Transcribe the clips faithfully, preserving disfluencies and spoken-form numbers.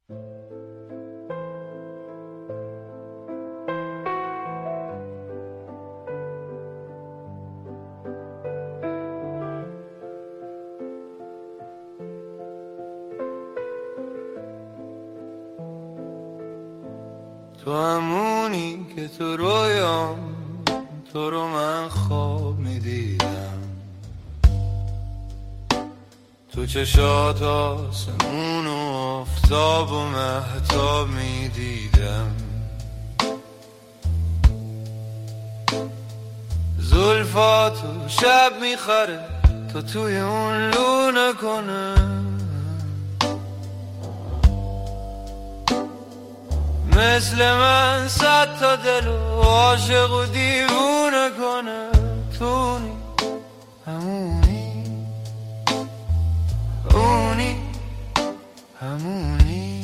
تو همونی که تو رویام تو رو من خواب میدیدم، تو چشات آسمون و آفتاب و مهتاب میدیدم، زلفاتو شب میخره تا توی اون لو نکنه، مثل من صد تا دلو عاشق و دیوونه کنه. تونی همونی اونی همونی،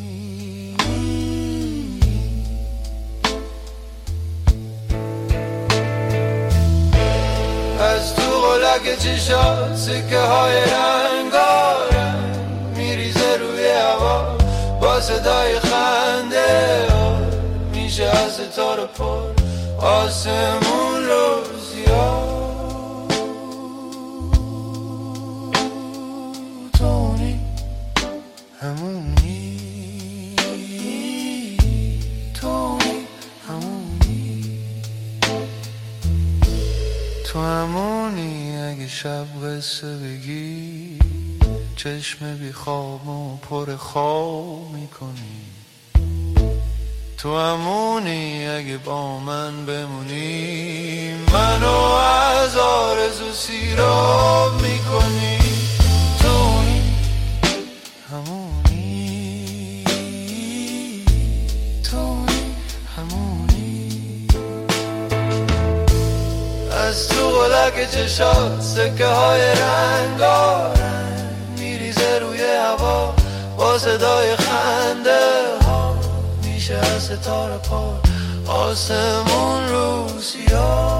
از تو غلک چشات سکه های رنگارنگ میریزه روی هوا با صدای خنده، میشه از ستاره پر آسمون رو زیاد. تونی همونی تونی همونی، تو همونی اگه شب قصه بگی چشم بی خواب و پر خواب میکنی، تو همونی اگه با من بمونی منو از آرزو سیراب میکنی. تونی همونی تونی همونی، از تو غلک چشات سکه های رنگارنگ میریزه روی هوا با صدای خنده ها، میشه از ستاره پر آسمون رو سیاه.